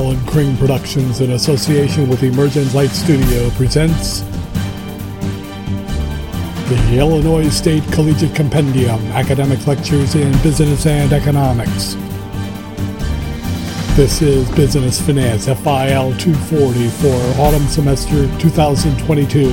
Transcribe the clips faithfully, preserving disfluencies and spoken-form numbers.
Alan Kring Productions, in association with Emergent Light Studio, presents the Illinois State Collegiate Compendium, Academic Lectures in Business and Economics. This is Business Finance, F I L two forty for autumn semester two thousand twenty-two.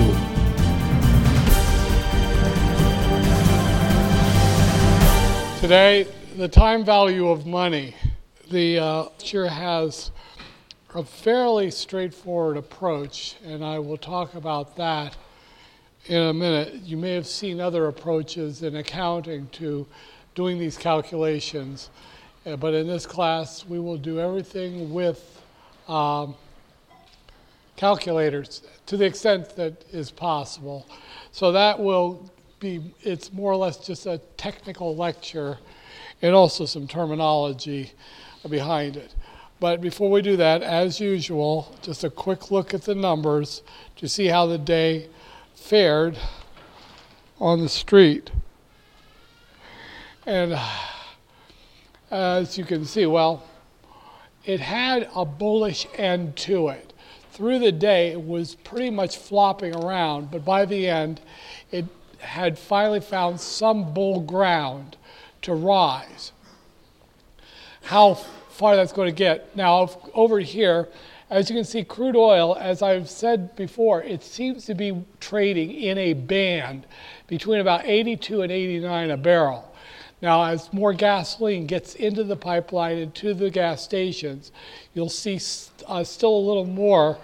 Today, the time value of money. The uh, lecture has a fairly straightforward approach, and I will talk about that in a minute. You may have seen other approaches in accounting to doing these calculations, uh, but in this class we will do everything with um, calculators to the extent that is possible. So that will be, it's more or less just a technical lecture and also some terminology behind it. But before we do that, as usual, just a quick look at the numbers to see how the day fared on the street. And as you can see, well, it had a bullish end to it. Through the day, it was pretty much flopping around, but by the end, it had finally found some bull ground to rise. How far that's going to get. Now, over here, as you can see, crude oil, as I've said before, it seems to be trading in a band between about eighty-two and eighty-nine a barrel. Now, as more gasoline gets into the pipeline and to the gas stations, you'll see uh, still a little more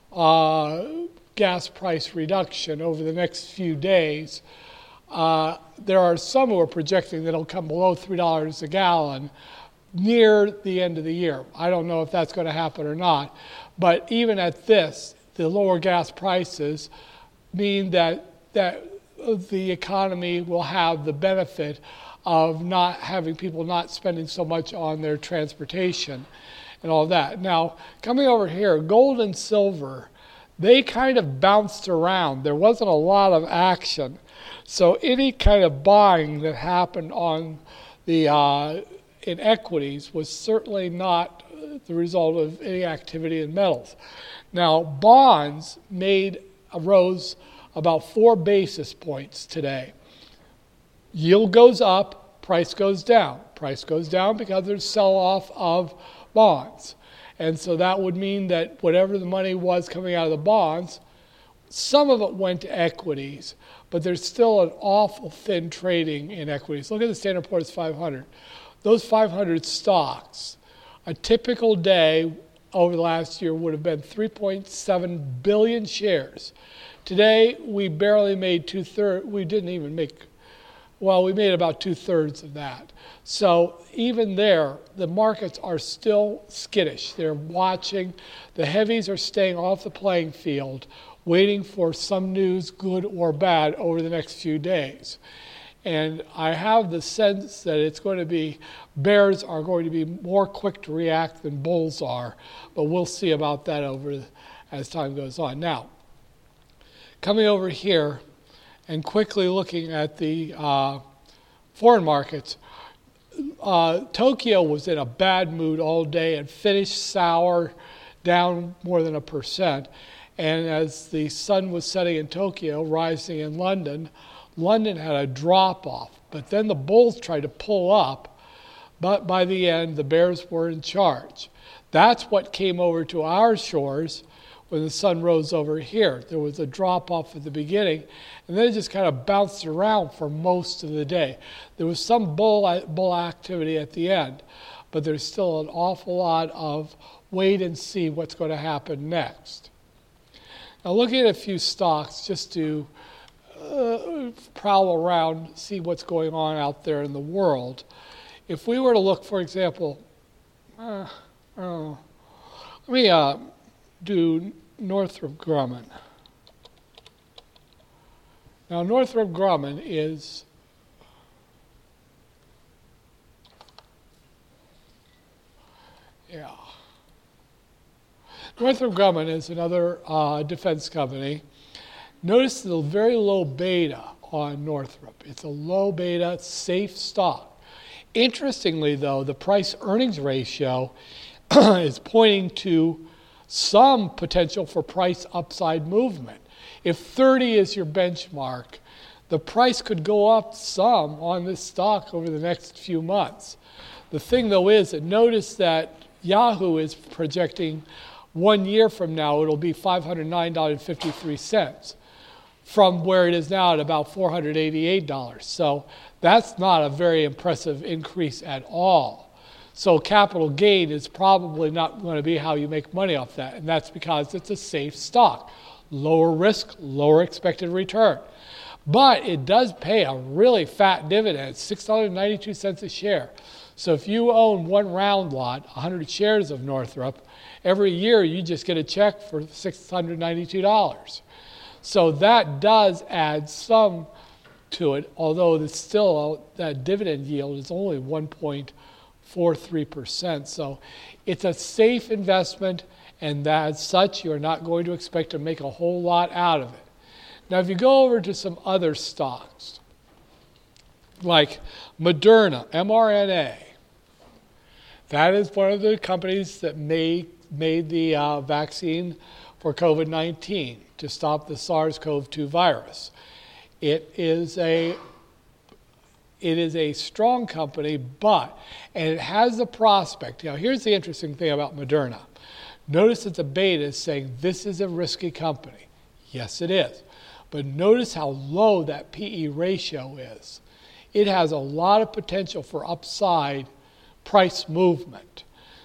uh, gas price reduction over the next few days. Uh, there are some who are projecting that it'll come below three dollars a gallon near the end of the year. I don't know if that's going to happen or not, but even at this, the lower gas prices mean that that the economy will have the benefit of not having people not spending so much on their transportation and all that. Now, coming over here, gold and silver, they kind of bounced around. There wasn't a lot of action. So any kind of buying that happened on the uh, in equities was certainly not the result of any activity in metals. Now, bonds made rose about four basis points today. Yield goes up, price goes down. Price goes down because there's sell-off of bonds. And so that would mean that whatever the money was coming out of the bonds, some of it went to equities, but there's still an awful thin trading in equities. Look at the Standard and Poor's five hundred. Those five hundred stocks, a typical day over the last year would have been three point seven billion shares. Today, we barely made two-thirds, we didn't even make, well, we made about two-thirds of that. So even there, the markets are still skittish. They're watching. The heavies are staying off the playing field, waiting for some news, good or bad, over the next few days. And I have the sense that it's going to be, bears are going to be more quick to react than bulls are, but we'll see about that over as time goes on. Now, coming over here and quickly looking at the uh, foreign markets, uh, Tokyo was in a bad mood all day and finished sour, down more than a percent. And as the sun was setting in Tokyo, rising in London, London had a drop-off, but then the bulls tried to pull up, but by the end, the bears were in charge. That's what came over to our shores when the sun rose over here. There was a drop-off at the beginning, and then it just kind of bounced around for most of the day. There was some bull, bull activity at the end, but there's still an awful lot of wait and see what's going to happen next. Now, looking at a few stocks just to Uh, prowl around, see what's going on out there in the world. If we were to look, for example, uh, uh, let me uh, do Northrop Grumman. Now, Northrop Grumman is yeah. Northrop Grumman is another uh, defense company. Notice the very low beta on Northrop. It's a low beta, safe stock. Interestingly, though, the price-earnings ratio is pointing to some potential for price upside movement. If thirty is your benchmark, the price could go up some on this stock over the next few months. The thing, though, is that notice that Yahoo is projecting one year from now it'll be five hundred nine dollars and fifty-three cents from where it is now at about four hundred eighty-eight dollars. So that's not a very impressive increase at all. So capital gain is probably not going to be how you make money off that, and that's because it's a safe stock. Lower risk, lower expected return. But it does pay a really fat dividend, six dollars and ninety-two cents a share. So if you own one round lot, one hundred shares of Northrop, every year you just get a check for six hundred ninety-two dollars. So that does add some to it, although it's still, that dividend yield is only one point four three percent. So it's a safe investment, and as such, you're not going to expect to make a whole lot out of it. Now, if you go over to some other stocks, like Moderna, mRNA, that is one of the companies that made, made the uh, vaccine for COVID nineteen to stop the SARS CoV two virus. It is a It is a strong company, but, and it has the prospect. Now, here's the interesting thing about Moderna. Notice that the beta is saying this is a risky company. Yes, it is. But notice how low that P E ratio is. It has a lot of potential for upside price movement.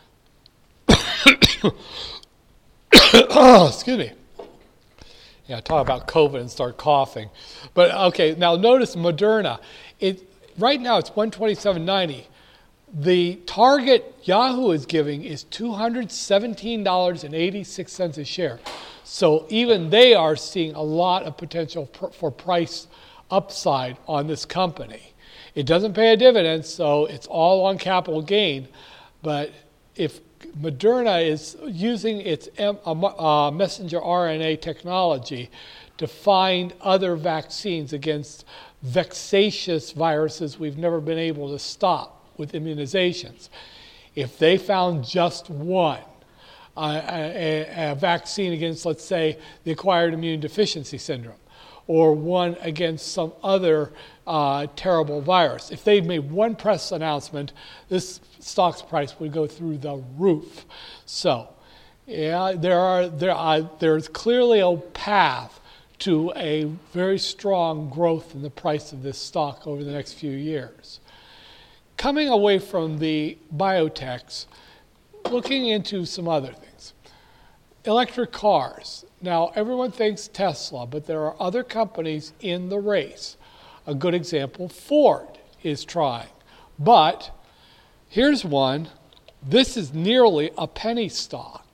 Excuse me. Yeah, talk about COVID and start coughing. But okay, now notice Moderna. It right now it's one twenty-seven ninety. The target Yahoo is giving is two hundred seventeen dollars and eighty-six cents a share. So even they are seeing a lot of potential pr- for price upside on this company. It doesn't pay a dividend, so it's all on capital gain. But if Moderna is using its M- uh, messenger R N A technology to find other vaccines against vexatious viruses we've never been able to stop with immunizations. If they found just one, uh, a, a vaccine against, let's say, the acquired immune deficiency syndrome, or one against some other uh, terrible virus, if they made one press announcement, this stock's price would go through the roof. So, yeah, there are there are there's clearly a path to a very strong growth in the price of this stock over the next few years. Coming away from the biotechs, looking into some other things. Electric cars. Now, everyone thinks Tesla, but there are other companies in the race. A good example, Ford is trying. But here's one. This is nearly a penny stock.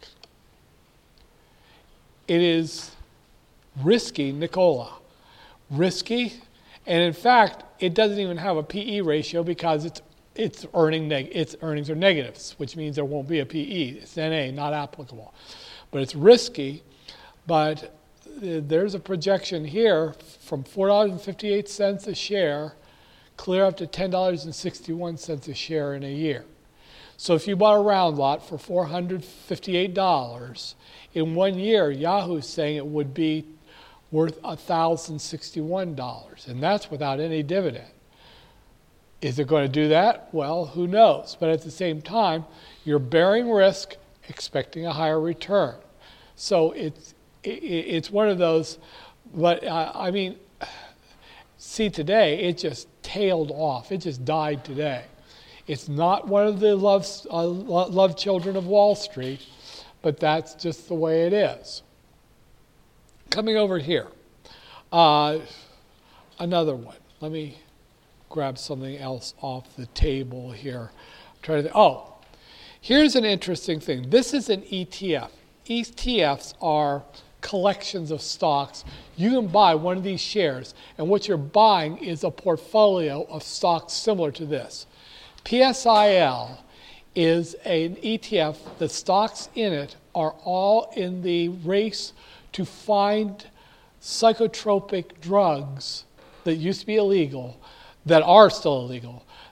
It is risky Nikola. Risky, and in fact, it doesn't even have a P E ratio because it's its earning neg- its earnings are negatives, which means there won't be a P E. It's N A, not applicable. But it's risky, but there's a projection here from four dollars and fifty-eight cents a share clear up to ten dollars and sixty-one cents a share in a year. So if you bought a round lot for four hundred fifty-eight dollars, in one year, Yahoo's saying it would be worth one thousand sixty-one dollars, and that's without any dividend. Is it going to do that? Well, who knows? But at the same time, you're bearing risk, expecting a higher return. So it's it, it's one of those, but uh, I mean, see today, it just tailed off. It just died today. It's not one of the love, uh, love children of Wall Street, but that's just the way it is. Coming over here, uh, another one. Let me grab something else off the table here. Try to. Oh, here's an interesting thing. This is an E T F. E T Fs are collections of stocks. You can buy one of these shares, and what you're buying is a portfolio of stocks similar to this. P S I L is an E T F. The stocks in it are all in the race to find psychotropic drugs that used to be illegal, that are still illegal,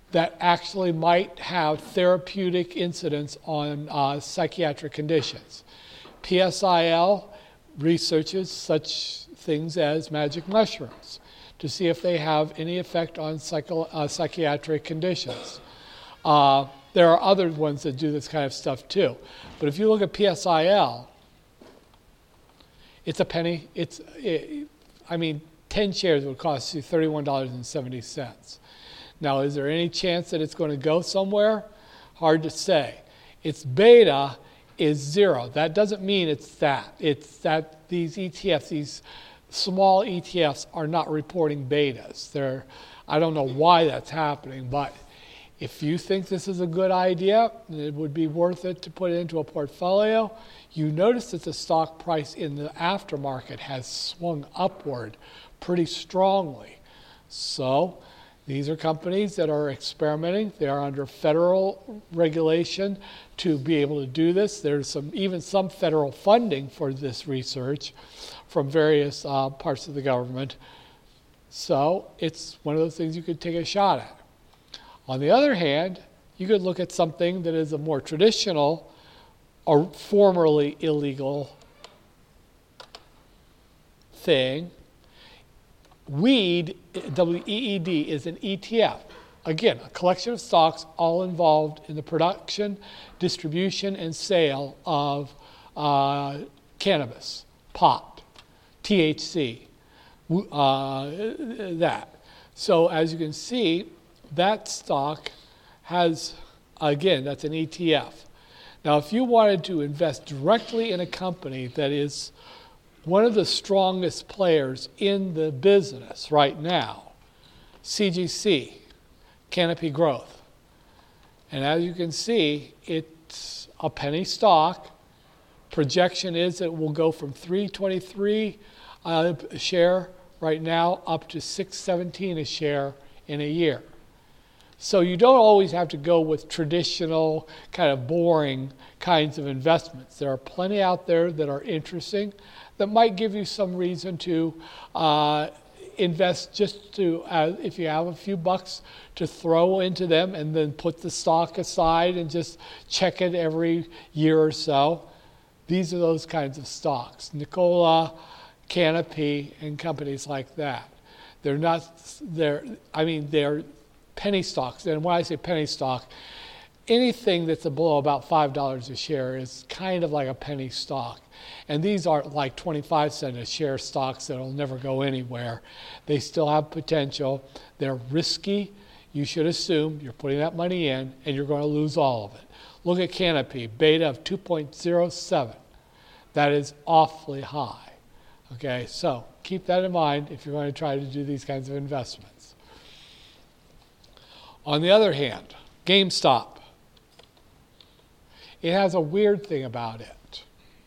that actually might have therapeutic incidence on uh, psychiatric conditions. P S I L researches such things as magic mushrooms to see if they have any effect on psycho, uh, psychiatric conditions. Uh, there are other ones that do this kind of stuff too. But if you look at P S I L, it's a penny. It's, it, I mean, ten shares would cost you thirty-one dollars and seventy cents. Now, is there any chance that it's going to go somewhere? Hard to say. Its beta is zero. That doesn't mean it's that. It's that these E T Fs, these small E T Fs, are not reporting betas. They're, I don't know why that's happening, but if you think this is a good idea, it would be worth it to put it into a portfolio. You notice that the stock price in the aftermarket has swung upward pretty strongly. So these are companies that are experimenting. They are under federal regulation to be able to do this. There's some, even some federal funding for this research from various uh, parts of the government. So it's one of those things you could take a shot at. On the other hand, you could look at something that is a more traditional or formerly illegal thing. Weed, W E E D, is an E T F. Again, a collection of stocks all involved in the production, distribution, and sale of uh, cannabis, pot, T H C, uh, that. So as you can see, that stock has, again, that's an E T F. Now, if you wanted to invest directly in a company that is one of the strongest players in the business right now, C G C, Canopy Growth. And as you can see, it's a penny stock. Projection is it will go from three twenty-three uh, a share right now up to six seventeen a share in a year. So you don't always have to go with traditional, kind of boring kinds of investments. There are plenty out there that are interesting, that might give you some reason to uh, invest just to, uh, if you have a few bucks to throw into them and then put the stock aside and just check it every year or so. These are those kinds of stocks. Nikola, Canopy, and companies like that. They're not, they're, I mean, they're penny stocks. And when I say penny stock, anything that's below about five dollars a share is kind of like a penny stock. And these aren't like twenty-five cent a share stocks that will never go anywhere. They still have potential. They're risky. You should assume you're putting that money in and you're going to lose all of it. Look at Canopy, beta of two point zero seven. That is awfully high. Okay, so keep that in mind if you're going to try to do these kinds of investments. On the other hand, GameStop. It has a weird thing about it.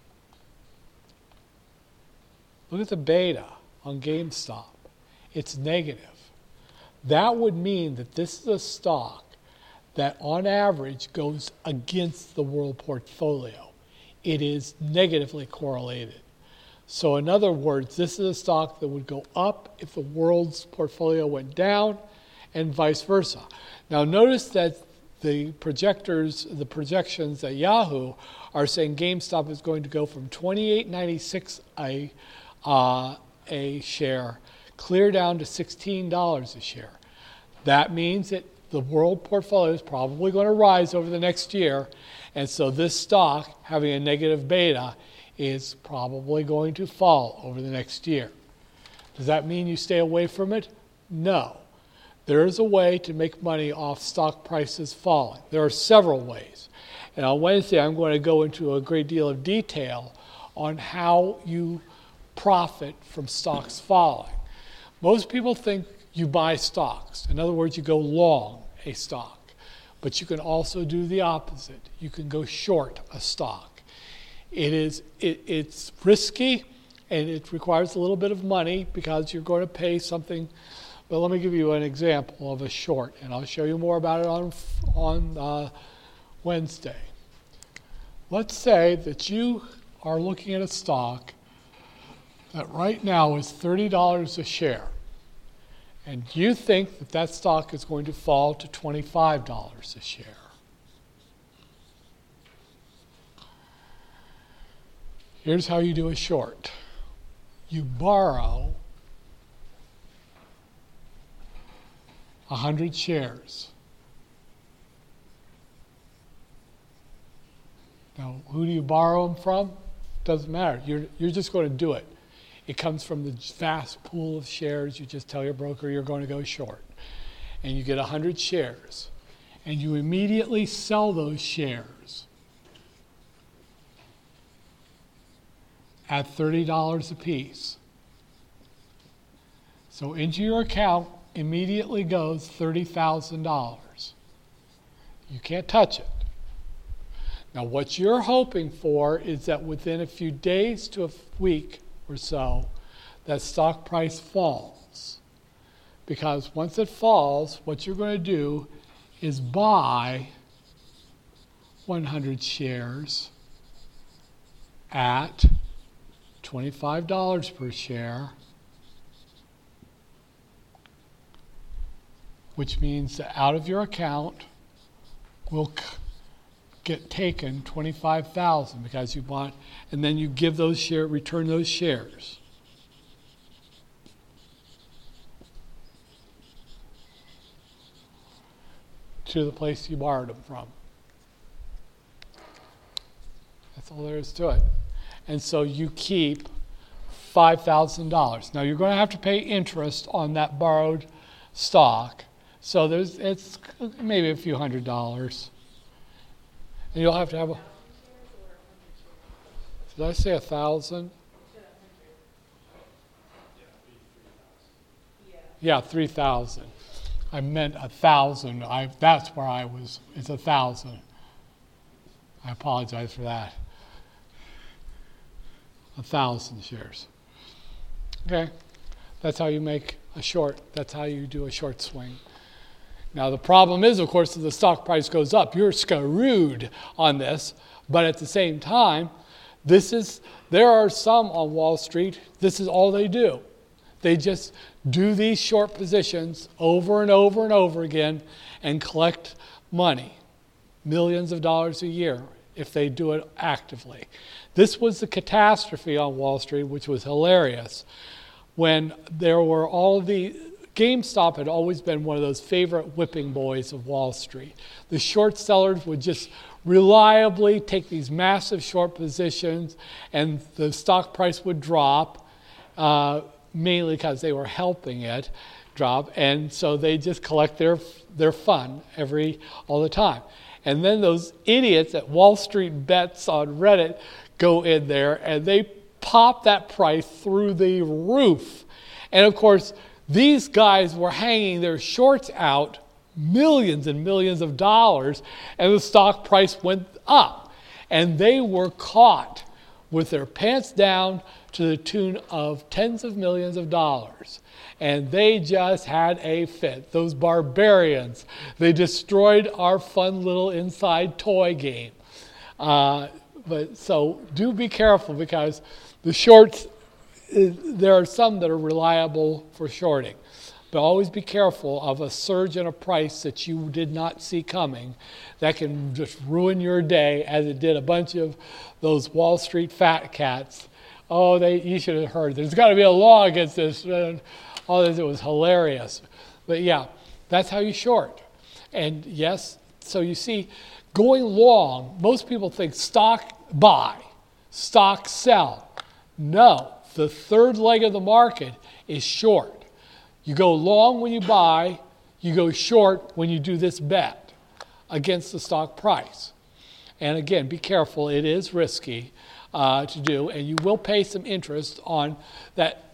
Look at the beta on GameStop. It's negative. That would mean that this is a stock that on average goes against the world portfolio. It is negatively correlated. So in other words, this is a stock that would go up if the world's portfolio went down and vice versa. Now notice that the projectors, the projections at Yahoo are saying GameStop is going to go from twenty-eight ninety-six a uh, a share clear down to sixteen dollars a share. That means that the world portfolio is probably going to rise over the next year, and so this stock, having a negative beta, is probably going to fall over the next year. Does that mean you stay away from it? No. There is a way to make money off stock prices falling. There are several ways. And on Wednesday, I'm going to go into a great deal of detail on how you profit from stocks falling. Most people think you buy stocks. In other words, you go long a stock. But you can also do the opposite. You can go short a stock. It is, it, it's risky, and it requires a little bit of money because you're going to pay something. But let me give you an example of a short, and I'll show you more about it on, on uh, Wednesday. Let's say that you are looking at a stock that right now is thirty dollars a share. And you think that that stock is going to fall to twenty-five dollars a share. Here's how you do a short. You borrow one hundred shares. Now, who do you borrow them from? Doesn't matter. You're, you're just going to do it. It comes from the vast pool of shares. You just tell your broker you're going to go short. And you get one hundred shares. And you immediately sell those shares at thirty dollars a piece. So into your account immediately goes thirty thousand dollars. You can't touch it. Now what you're hoping for is that within a few days to a week or so, that stock price falls. Because once it falls, what you're going to do is buy one hundred shares at twenty-five dollars per share, which means that out of your account will c- get taken twenty-five thousand dollars because you bought, and then you give those share, return those shares. To the place you borrowed them from. That's all there is to it. And so you keep five thousand dollars. Now you're going to have to pay interest on that borrowed stock. So there's it's maybe a few hundred dollars. And you'll have to have a... Did I say a thousand? Yeah, three thousand. I meant a thousand. I that's where I was. It's a thousand. I apologize for that. A thousand shares. Okay, that's how you make a short. That's how you do a short swing. Now the problem is, of course, if the stock price goes up, you're screwed on this. But at the same time, this is there are some on Wall Street. This is all they do. They just do these short positions over and over and over again and collect money, millions of dollars a year, if they do it actively. This was the catastrophe on Wall Street, which was hilarious, when there were all of the... GameStop had always been one of those favorite whipping boys of Wall Street. The short sellers would just reliably take these massive short positions, and the stock price would drop, uh, mainly because they were helping it drop, and so they just collect their their fun every all the time. And then those idiots at Wall Street Bets on Reddit go in there, and they pop that price through the roof. And of course, these guys were hanging their shorts out millions and millions of dollars, and the stock price went up. And they were caught with their pants down to the tune of tens of millions of dollars. And they just had a fit. Those barbarians. They destroyed our fun little inside toy game. Uh, but so do be careful, because the shorts, there are some that are reliable for shorting. But always be careful of a surge in a price that you did not see coming. That can just ruin your day, as it did a bunch of those Wall Street fat cats. Oh, they you should have heard. There's got to be a law against this. All this, it was hilarious. But yeah, that's how you short. And yes, so you see, going long, most people think stock buy, stock sell. No, the third leg of the market is short. You go long when you buy, you go short when you do this bet against the stock price. And again, be careful, it is risky uh, to do, and you will pay some interest on that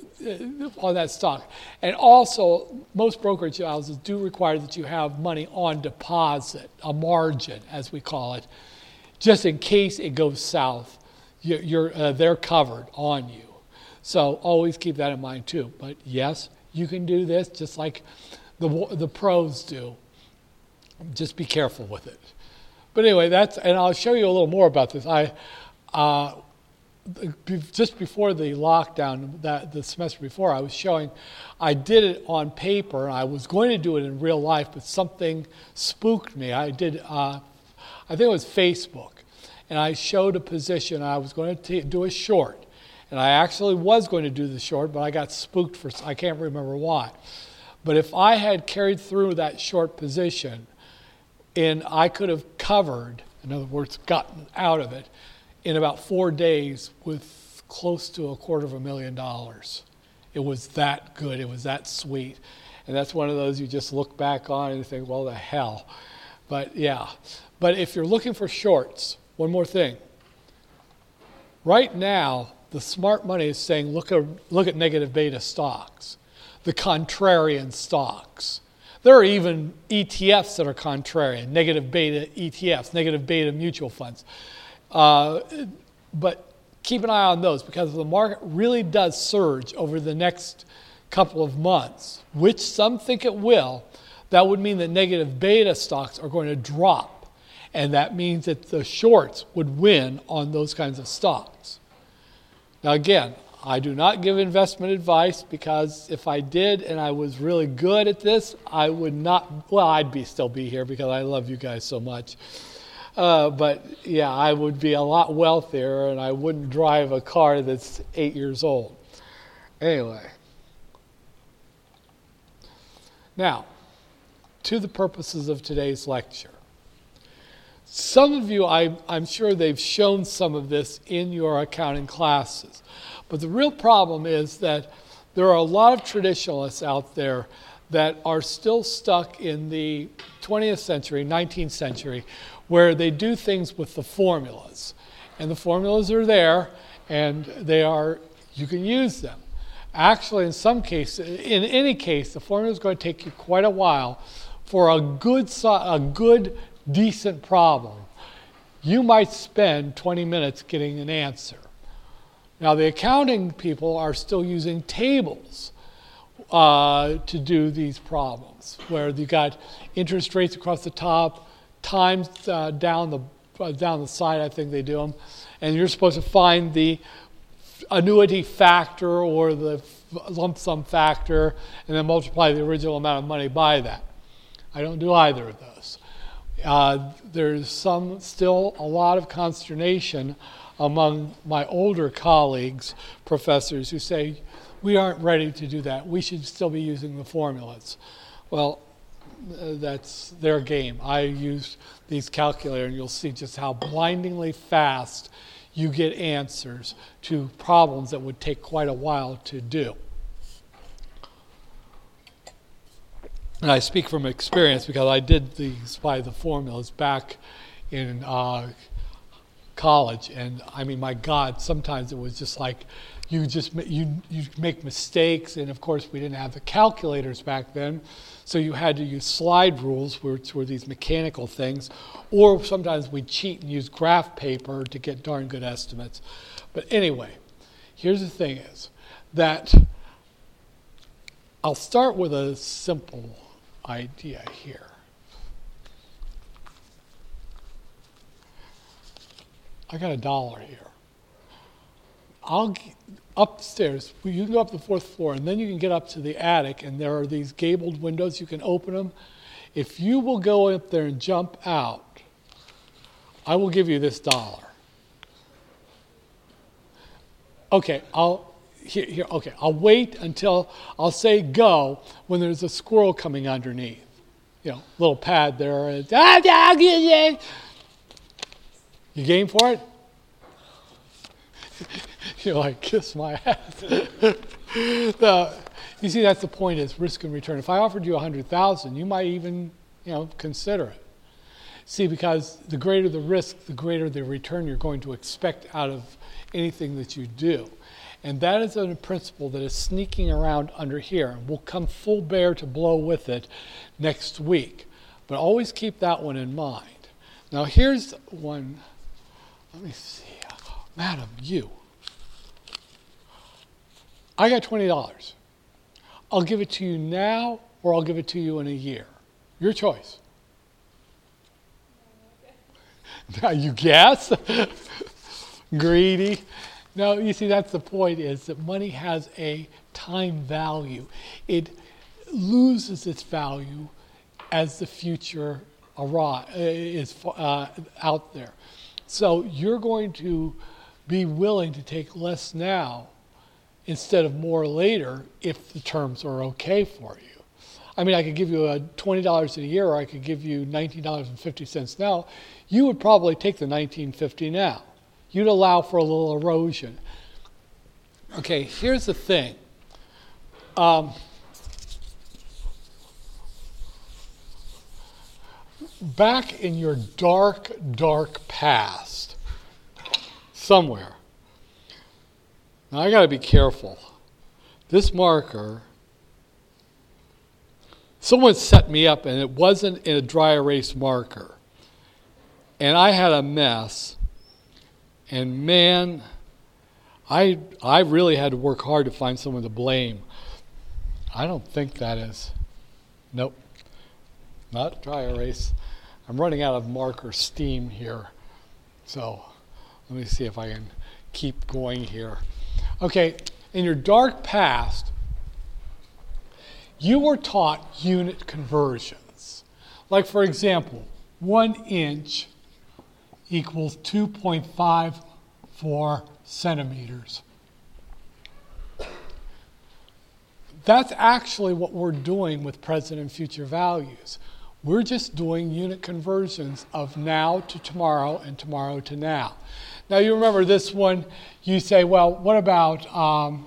uh, on that stock. And also, most brokerage houses do require that you have money on deposit, a margin, as we call it, just in case it goes south. You're, you're uh, they're covered on you. So always keep that in mind too. But yes, you can do this just like the the pros do. Just be careful with it. But anyway, that's, and I'll show you a little more about this. I, uh, just before the lockdown, that the semester before, I was showing, I did it on paper. I was going to do it in real life, but something spooked me. I did, uh, I think it was Facebook, and I showed a position. I was going to t- do a short, and I actually was going to do the short, but I got spooked for, I can't remember why. But if I had carried through that short position, and I could have covered, in other words, gotten out of it, in about four days with close to a quarter of a million dollars. It was that good. It was that sweet. And that's one of those you just look back on and you think, well, the hell. But yeah. But if you're looking for shorts, one more thing. Right now, the smart money is saying, look at, look at negative beta stocks, the contrarian stocks. There are even E T Fs that are contrarian, negative beta E T Fs, negative beta mutual funds. Uh, but keep an eye on those, because if the market really does surge over the next couple of months, which some think it will, that would mean that negative beta stocks are going to drop. And that means that the shorts would win on those kinds of stocks. Now again, I do not give investment advice, because if I did and I was really good at this, I would not, well, I'd be still be here because I love you guys so much. Uh, but yeah, I would be a lot wealthier and I wouldn't drive a car that's eight years old. Anyway. Now, to the purposes of today's lecture. Some of you, I, I'm sure they've shown some of this in your accounting classes. But the real problem is that there are a lot of traditionalists out there that are still stuck in the twentieth century, nineteenth century, where they do things with the formulas. And the formulas are there, and they are, you can use them. Actually, in some cases, in any case, the formula is going to take you quite a while for a good, a good, decent problem. You might spend twenty minutes getting an answer. Now, the accounting people are still using tables uh, to do these problems, where you got interest rates across the top, times uh, down the uh, down the side, I think they do them, and you're supposed to find the annuity factor or the lump sum factor, and then multiply the original amount of money by that. I don't do either of those. Uh, there's some still a lot of consternation among my older colleagues, professors, who say, we aren't ready to do that. We should still be using the formulas. Well, uh, that's their game. I use these calculators, and you'll see just how blindingly fast you get answers to problems that would take quite a while to do. And I speak from experience because I did these by the formulas back in uh, college, and I mean, my God, sometimes it was just like you just you you make mistakes, and of course we didn't have the calculators back then, so you had to use slide rules, which were these mechanical things, or sometimes we cheat and use graph paper to get darn good estimates. But anyway, here's the thing: is that I'll start with a simple idea here. I got a dollar here. I'll get upstairs. You can go up the fourth floor, and then you can get up to the attic, and there are these gabled windows. You can open them. If you will go up there and jump out, I will give you this dollar. Okay, I'll here, here. Okay, I'll wait until I'll say go when there's a squirrel coming underneath. You know, little pad there. And, you game for it? You're like, kiss my ass. the, you see, that's the point, is risk and return. If I offered you one hundred thousand dollars, you might even, you know, consider it. See, because the greater the risk, the greater the return you're going to expect out of anything that you do. And that is a principle that is sneaking around under here, and will come full bear to blow with it next week. But always keep that one in mind. Now, here's one. Let me see. Madam, you. I got twenty dollars. I'll give it to you now, or I'll give it to you in a year. Your choice. Now you guess? Greedy. No, you see, that's the point, is that money has a time value. It loses its value as the future arrive, is uh, out there. So you're going to be willing to take less now instead of more later if the terms are okay for you. I mean, I could give you a twenty dollars a year, or I could give you nineteen dollars and fifty cents now. You would probably take the nineteen fifty now. You'd allow for a little erosion. Okay, here's the thing. Um, back in your dark, dark past, somewhere, now I got to be careful. This marker, someone set me up, and it wasn't in a dry erase marker. And I had a mess. And man, I I really had to work hard to find someone to blame. I don't think that is. Nope. Not dry erase. I'm running out of marker steam here. So let me see if I can keep going here. Okay, in your dark past, you were taught unit conversions. Like, for example, one inch equals two point five four centimeters. That's actually what we're doing with present and future values. We're just doing unit conversions of now to tomorrow and tomorrow to now. Now, you remember this one, you say, well, what about um,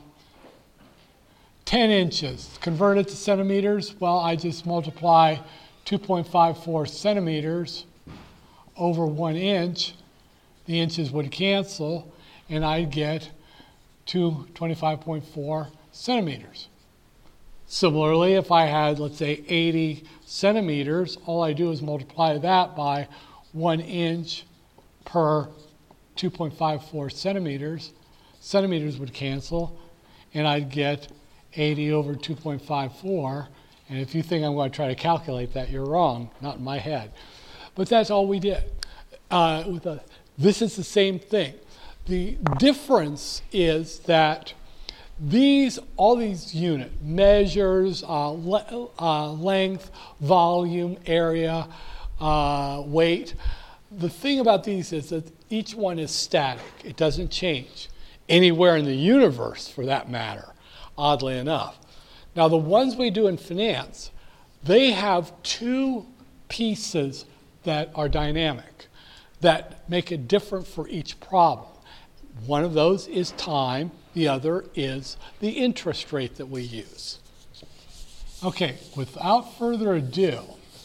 ten inches? Convert it to centimeters? Well, I just multiply two point five four centimeters over one inch. The inches would cancel, and I'd get two hundred twenty-five point four centimeters. Similarly, if I had, let's say, eighty centimeters, all I do is multiply that by one inch per two point five four centimeters. Centimeters would cancel, and I'd get eighty over two point five four. And if you think I'm going to try to calculate that, you're wrong, not in my head. But that's all we did. Uh, with a, this is the same thing. The difference is that these, all these unit measures, uh, le- uh, length, volume, area, uh, weight. The thing about these is that each one is static. It doesn't change anywhere in the universe, for that matter, oddly enough. Now, the ones we do in finance, they have two pieces that are dynamic, that make it different for each problem. One of those is time. The other is the interest rate that we use. Okay, without further ado,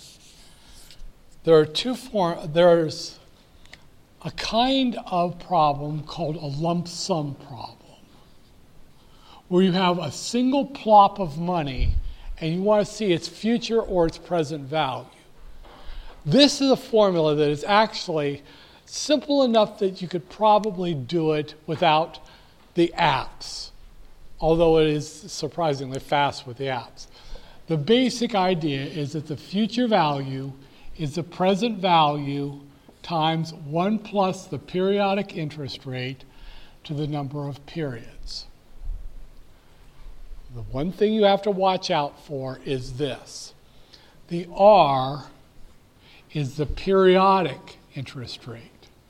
there are two form. There's a kind of problem called a lump sum problem, where you have a single plop of money and you want to see its future or its present value. This is a formula that is actually simple enough that you could probably do it without the apps, although it is surprisingly fast with the apps. The basic idea is that the future value is the present value times one plus the periodic interest rate to the number of periods. The one thing you have to watch out for is this. The R is the periodic interest rate.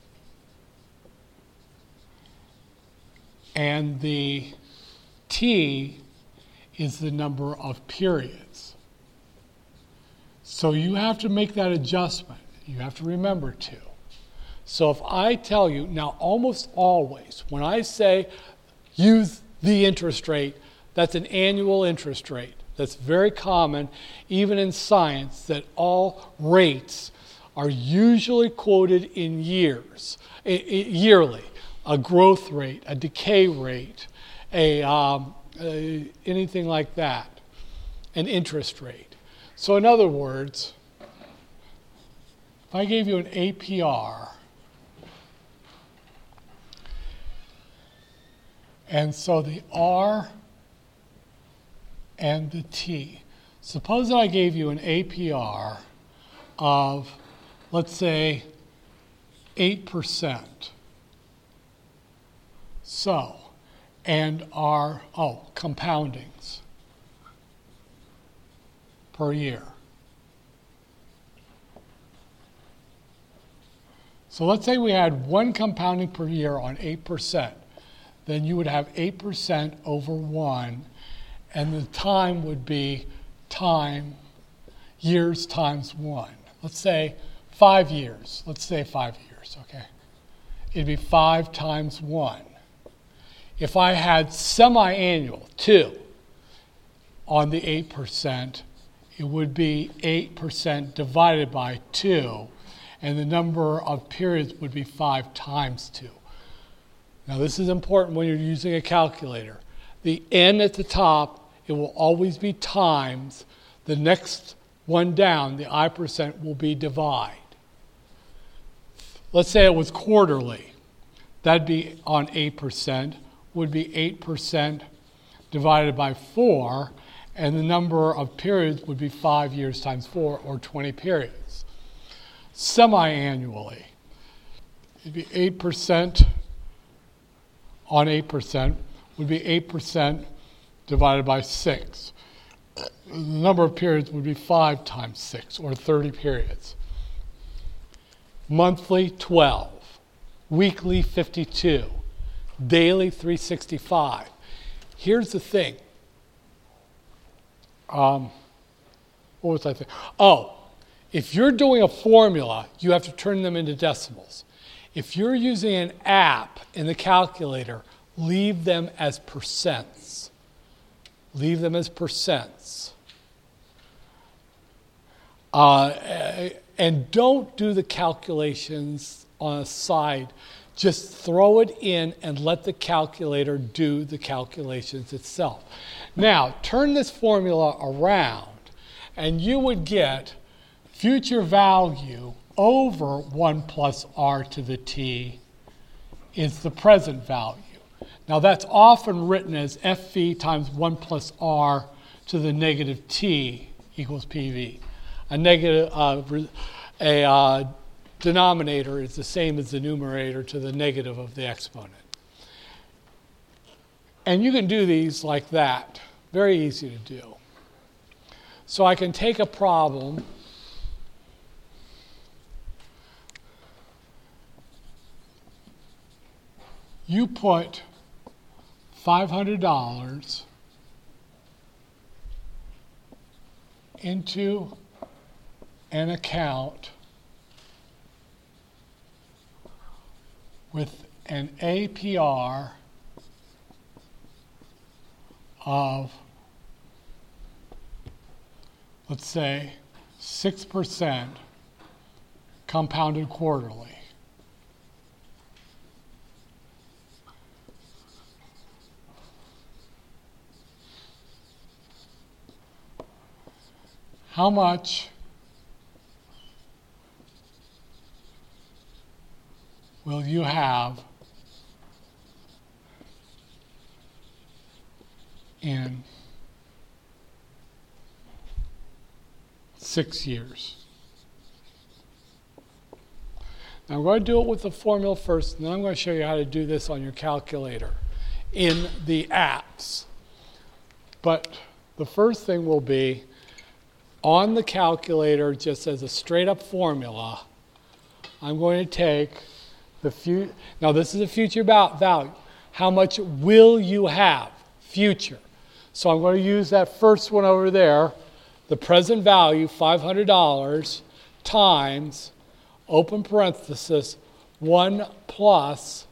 And the T is the number of periods. So you have to make that adjustment. You have to remember to. So if I tell you, now almost always, when I say use the interest rate, that's an annual interest rate. That's very common, even in science, that all rates are usually quoted in years, I- I- yearly. A growth rate, a decay rate, a, um, a anything like that, an interest rate. So in other words, if I gave you an A P R, and so the R and the T, suppose that I gave you an A P R of, let's say, eight percent. So, and our, oh, compoundings per year. So let's say we had one compounding per year on eight percent. Then you would have eight percent over one, and the time would be time, years times one. Let's say five years. Let's say five years, okay? It'd be five times one. If I had semi-annual, two, on the eight percent, it would be eight percent divided by two, and the number of periods would be five times two. Now this is important when you're using a calculator. The n at the top, it will always be times. The next one down, the I percent, will be divide. Let's say it was quarterly. That'd be on eight percent, would be eight percent divided by four, and the number of periods would be five years times four, or twenty periods. Semi-annually, it'd be eight percent on eight percent, would be eight percent divided by six. The number of periods would be five times six, or thirty periods. Monthly, twelve. Weekly, fifty-two. Daily, three hundred sixty-five. Here's the thing. Um, what was I thinking? Oh, if you're doing a formula, you have to turn them into decimals. If you're using an app in the calculator, leave them as percents. Leave them as percents. Uh, and don't do the calculations on a side. Just throw it in and let the calculator do the calculations itself. Now, turn this formula around, and you would get future value over one plus r to the t is the present value. Now that's often written as F V times one plus r to the negative t equals P V. A negative, uh, a uh, denominator is the same as the numerator to the negative of the exponent. And you can do these like that. Very easy to do. So I can take a problem you put five hundred dollars into an account with an A P R of, let's say, six percent compounded quarterly. How much will you have in six years? Now I'm going to do it with the formula first, and then I'm going to show you how to do this on your calculator in the apps. But the first thing will be on the calculator, just as a straight up formula, I'm going to take the future. Now this is a future value. How much will you have? Future. So I'm going to use that first one over there, the present value, five hundred dollars, times, open parenthesis, one plus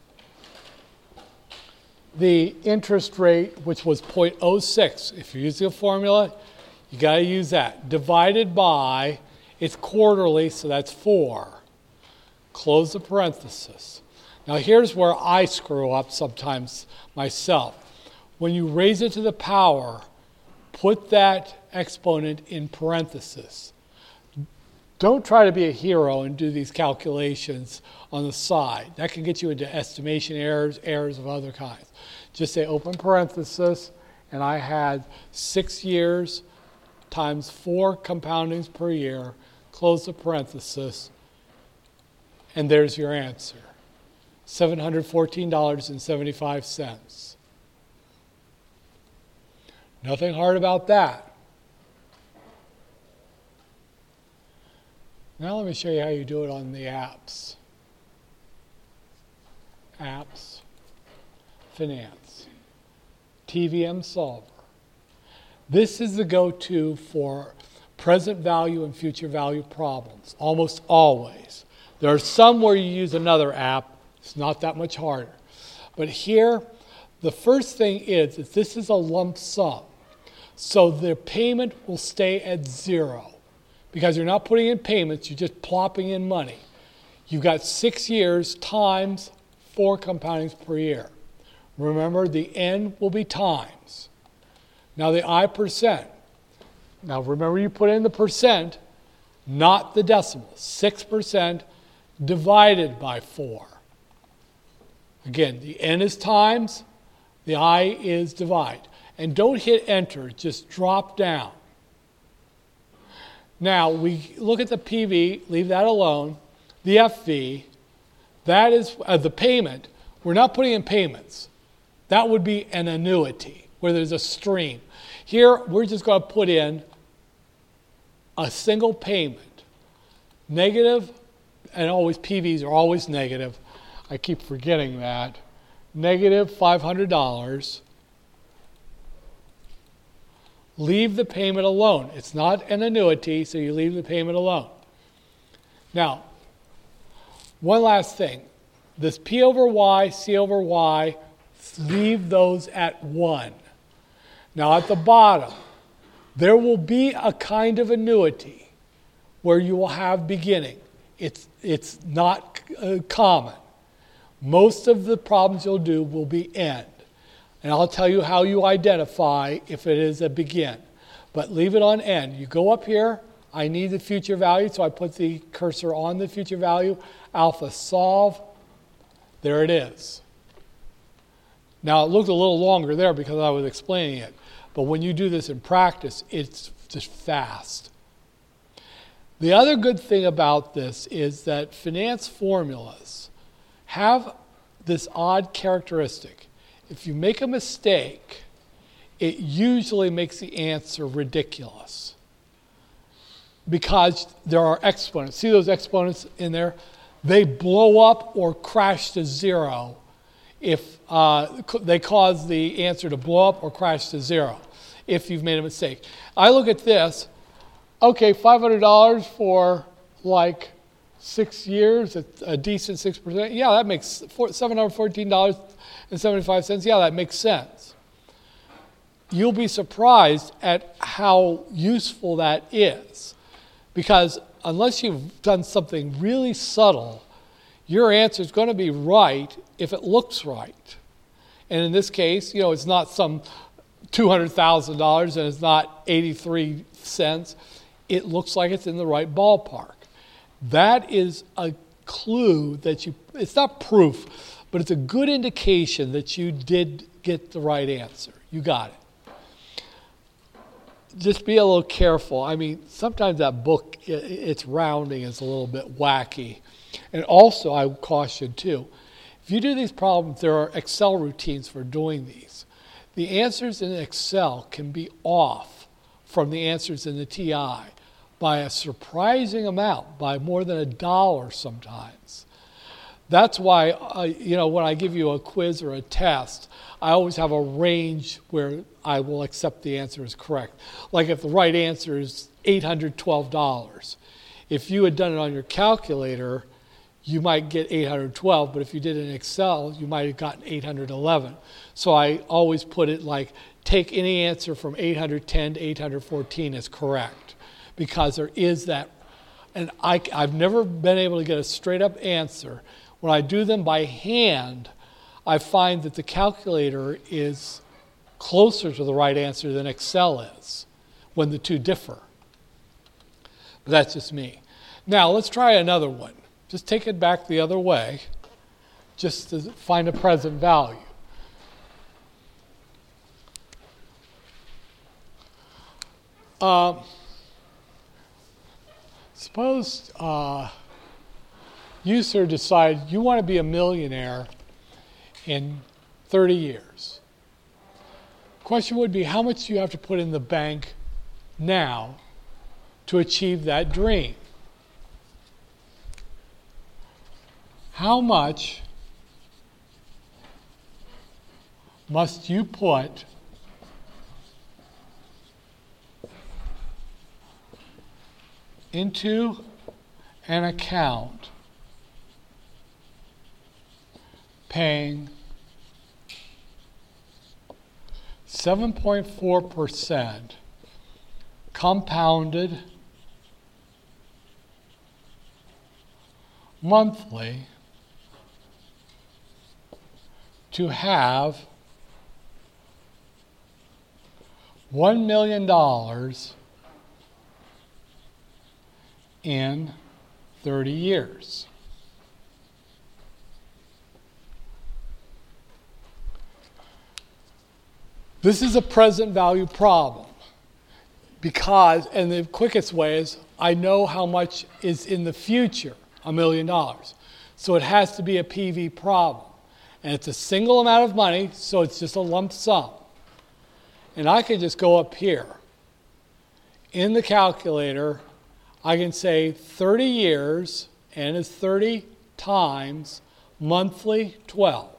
the interest rate, which was zero point zero six. If you're using a formula, you got to use that. Divided by, it's quarterly, so that's four. Close the parenthesis. Now here's where I screw up sometimes myself. When you raise it to the power, put that exponent in parenthesis. Don't try to be a hero and do these calculations on the side. That can get you into estimation errors, errors of other kinds. Just say open parenthesis, and I had six years times four compoundings per year, close the parenthesis, and there's your answer. seven hundred fourteen dollars and seventy-five cents. Nothing hard about that. Now let me show you how you do it on the apps. Apps, Finance, T V M Solver. This is the go-to for present value and future value problems, almost always. There are some where you use another app. It's not that much harder. But here, the first thing is that this is a lump sum. So the payment will stay at zero. Because you're not putting in payments, you're just plopping in money. You've got six years times four compoundings per year. Remember, the N will be times. Now the I percent. Now remember, you put in the percent, not the decimal. six percent divided by four. Again, the N is times, the I is divide. And don't hit enter, just drop down. Now we look at the P V, leave that alone. The F V, that is uh, the payment. We're not putting in payments. That would be an annuity where there's a stream. Here, we're just going to put in a single payment. Negative, and always P Vs are always negative. I keep forgetting that. Negative five hundred dollars. Leave the payment alone. It's not an annuity, so you leave the payment alone. Now, one last thing. This P over Y, C over Y, leave those at one. Now at the bottom, there will be a kind of annuity where you will have beginning. It's, it's not uh, common. Most of the problems you'll do will be end. And I'll tell you how you identify if it is a begin. But leave it on end. You go up here, I need the future value, so I put the cursor on the future value. Alpha solve. There it is. Now, it looked a little longer there because I was explaining it. But when you do this in practice, it's just fast. The other good thing about this is that finance formulas have this odd characteristic. If you make a mistake, it usually makes the answer ridiculous. Because there are exponents. See those exponents in there? They blow up or crash to zero if uh, they cause the answer to blow up or crash to zero if you've made a mistake. I look at this, okay, five hundred dollars for like six years, a, a decent six percent. Yeah, that makes seven hundred fourteen dollars and seventy-five cents. Yeah, that makes sense. You'll be surprised at how useful that is. Because unless you've done something really subtle, your answer is going to be right if it looks right. And in this case, you know, it's not some two hundred thousand dollars and it's not eighty-three cents. It looks like it's in the right ballpark. That is a clue that you, it's not proof, but it's a good indication that you did get the right answer. You got it. Just be a little careful. I mean, sometimes that book, its rounding is a little bit wacky. And also, I would caution too, if you do these problems, there are Excel routines for doing these. The answers in Excel can be off from the answers in the T I by a surprising amount, by more than a dollar sometimes. That's why, uh, you know, when I give you a quiz or a test, I always have a range where I will accept the answer as correct. Like if the right answer is eight hundred twelve dollars. If you had done it on your calculator, you might get eight hundred twelve, but if you did it in Excel, you might have gotten eight hundred eleven. So I always put it like, take any answer from eight hundred ten to eight hundred fourteen as correct, because there is that. And I, I've never been able to get a straight up answer. When I do them by hand, I find that the calculator is closer to the right answer than Excel is when the two differ. But that's just me. Now, let's try another one. Just take it back the other way, just to find a present value. Uh, suppose uh, you sir decide you want to be a millionaire in thirty years. Question would be, how much do you have to put in the bank now to achieve that dream? How much must you put into an account paying seven point four percent compounded monthly to have one million dollars in thirty years? This is a present value problem because, and the quickest way is, I know how much is in the future, a million dollars. So it has to be a P V problem. And it's a single amount of money, so it's just a lump sum. And I can just go up here. In the calculator, I can say thirty years, and it's thirty times monthly twelve.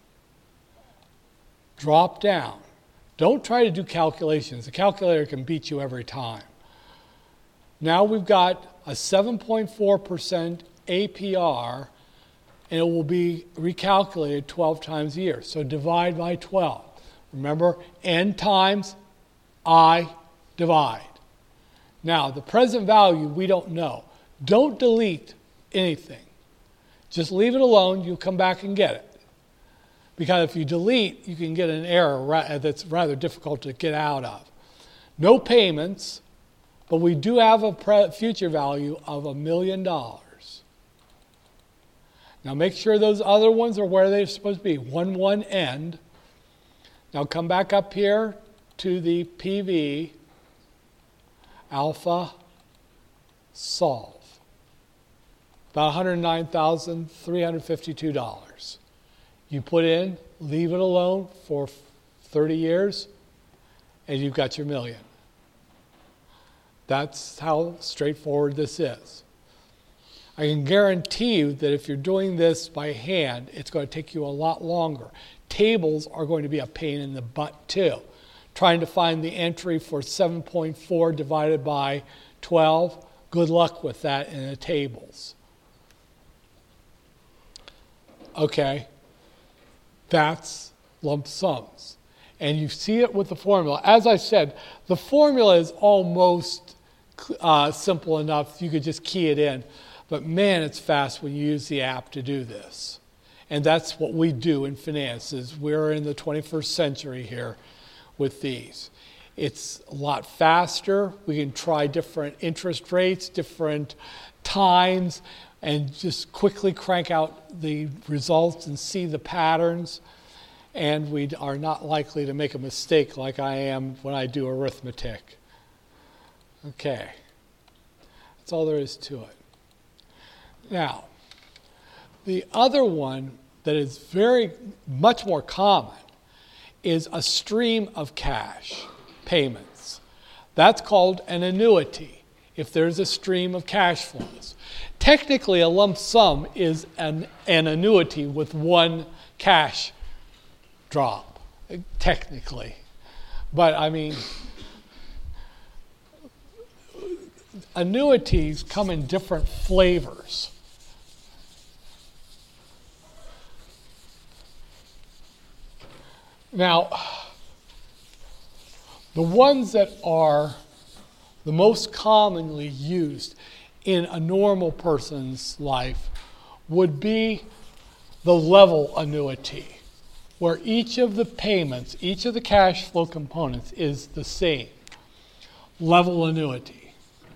Drop down. Don't try to do calculations. The calculator can beat you every time. Now we've got a seven point four percent A P R, and it will be recalculated twelve times a year. So divide by twelve. Remember, n times I divide. Now, the present value, we don't know. Don't delete anything. Just leave it alone. You'll come back and get it. Because if you delete, you can get an error that's rather difficult to get out of. No payments, but we do have a future value of a million dollars. Now make sure those other ones are where they're supposed to be. One, one, end. Now come back up here to the P V, alpha, solve. About one hundred nine thousand three hundred fifty-two dollars. You put in, leave it alone for thirty years, and you've got your million. That's how straightforward this is. I can guarantee you that if you're doing this by hand, it's going to take you a lot longer. Tables are going to be a pain in the butt too. Trying to find the entry for seven point four divided by twelve, good luck with that in the tables. Okay. That's lump sums. And you see it with the formula. As I said, the formula is almost uh, simple enough. You could just key it in. But man, it's fast when you use the app to do this. And that's what we do in finance. Is we're in the twenty-first century here with these. It's a lot faster. We can try different interest rates, different times, and just quickly crank out the results and see the patterns. And we are not likely to make a mistake like I am when I do arithmetic. Okay. That's all there is to it. Now, the other one that is very much more common is a stream of cash payments. That's called an annuity, if there's a stream of cash flows. Technically, a lump sum is an, an annuity with one cash drop, technically. But, I mean, annuities come in different flavors. Now, the ones that are the most commonly used in a normal person's life would be the level annuity, where each of the payments, each of the cash flow components is the same. Level annuity.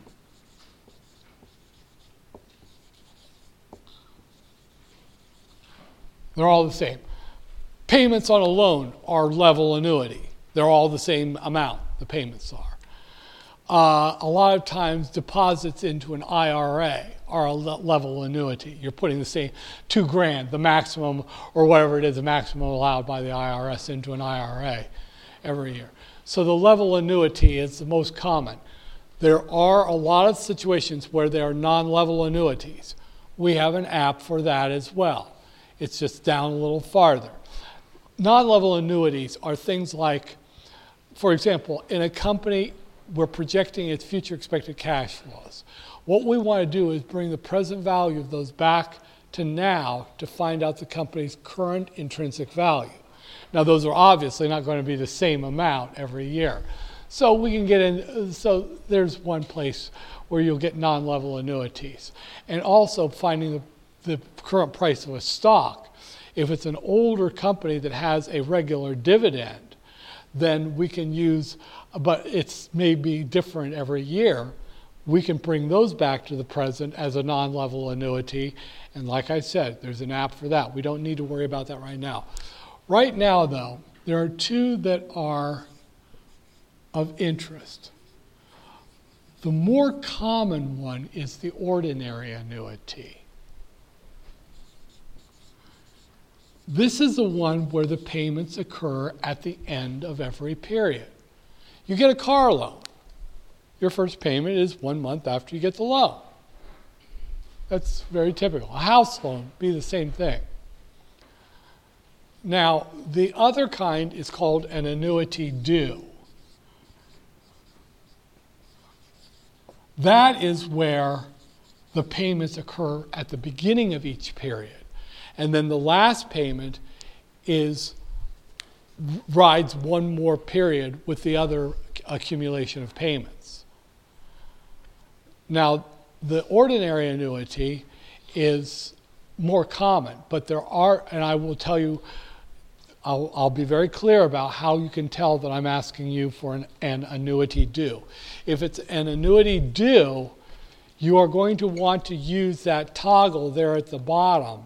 They're all the same. Payments on a loan are level annuity. They're all the same amount, the payments are. Uh, a lot of times deposits into an I R A are a le- level annuity. You're putting the same two grand, the maximum, or whatever it is, the maximum allowed by the I R S into an I R A every year. So the level annuity is the most common. There are a lot of situations where there are non-level annuities. We have an app for that as well. It's just down a little farther. Non-level annuities are things like, for example, in a company, we're projecting its future expected cash flows. What we want to do is bring the present value of those back to now to find out the company's current intrinsic value. Now, those are obviously not going to be the same amount every year. So we can get in, so there's one place where you'll get non-level annuities. And also finding the, the current price of a stock. If it's an older company that has a regular dividend, then we can use, but it's maybe different every year, we can bring those back to the present as a non-level annuity. And like I said, there's an app for that. We don't need to worry about that right now. Right now, though, there are two that are of interest. The more common one is the ordinary annuity. This is the one where the payments occur at the end of every period. You get a car loan. Your first payment is one month after you get the loan. That's very typical. A house loan be the same thing. Now, the other kind is called an annuity due. That is where the payments occur at the beginning of each period. And then the last payment is rides one more period with the other accumulation of payments. Now, the ordinary annuity is more common, but there are, and I will tell you, I'll, I'll be very clear about how you can tell that I'm asking you for an, an annuity due. If it's an annuity due, you are going to want to use that toggle there at the bottom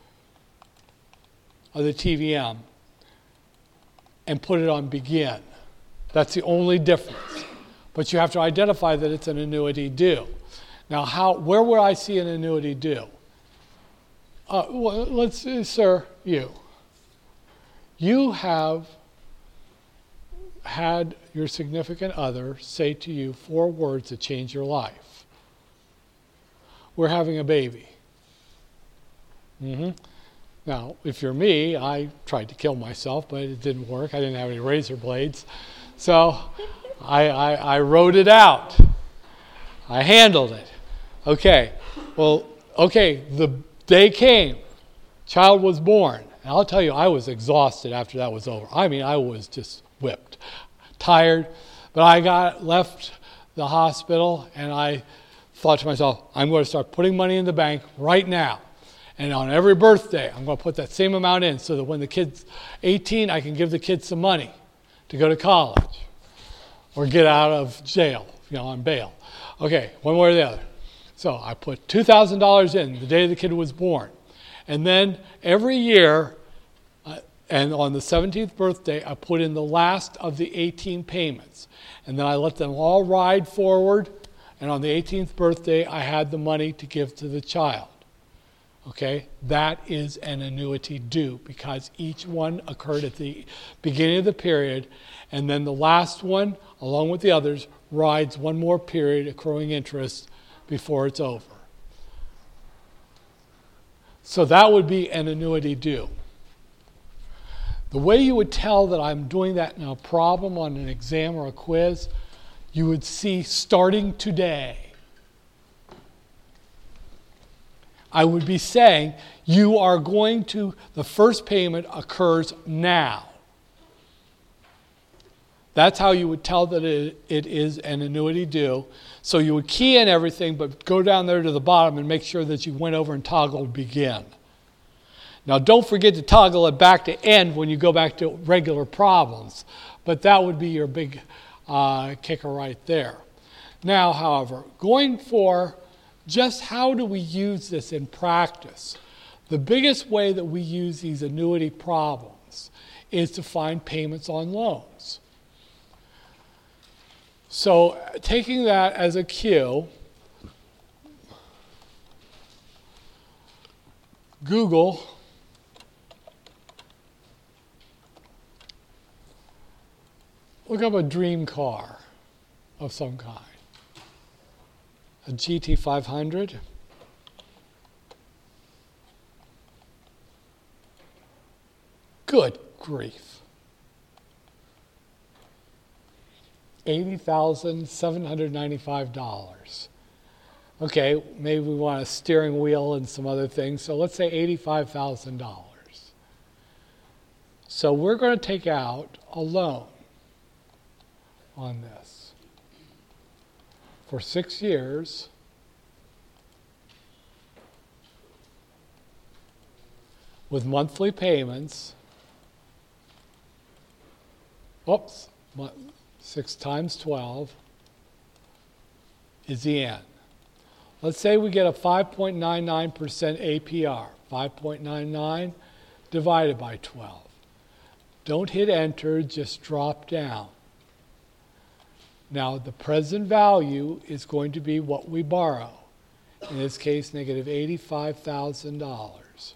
of the T V M and put it on begin. That's the only difference. But you have to identify that it's an annuity due. Now, how? Where would I see an annuity due? Uh, well, let's see, sir, you. You have had your significant other say to you four words that change your life. We're having a baby. Mm-hmm. Now, if you're me, I tried to kill myself, but it didn't work. I didn't have any razor blades. So I, I, I wrote it out. I handled it. Okay, well, okay, the day came. Child was born. And I'll tell you, I was exhausted after that was over. I mean, I was just whipped, tired. But I got left the hospital, and I thought to myself, I'm going to start putting money in the bank right now. And on every birthday, I'm going to put that same amount in so that when the kid's eighteen, I can give the kid some money to go to college or get out of jail, you know, on bail. Okay, one way or the other. So I put two thousand dollars in the day the kid was born. And then every year, uh, and on the seventeenth birthday, I put in the last of the eighteen payments. And then I let them all ride forward. And on the eighteenth birthday, I had the money to give to the child. Okay, that is an annuity due because each one occurred at the beginning of the period, and then the last one, along with the others, rides one more period accruing interest before it's over. So that would be an annuity due. The way you would tell that I'm doing that in a problem on an exam or a quiz, you would see starting today. I would be saying, you are going to, the first payment occurs now. That's how you would tell that it, it is an annuity due. So you would key in everything, but go down there to the bottom and make sure that you went over and toggled begin. Now, don't forget to toggle it back to end when you go back to regular problems. But that would be your big uh, kicker right there. Now, however, going for just how do we use this in practice? The biggest way that we use these annuity problems is to find payments on loans. So taking that as a cue, Google look up a dream car of some kind. A G T five hundred. Good grief. eighty thousand seven hundred ninety-five dollars. Okay, maybe we want a steering wheel and some other things, so let's say eighty-five thousand dollars. So we're going to take out a loan on this for six years. With monthly payments. Oops, six times twelve is the end. Let's say we get a five point nine nine percent A P R. five point nine nine divided by twelve. Don't hit enter, just drop down. Now the present value is going to be what we borrow. In this case, negative eighty-five thousand dollars.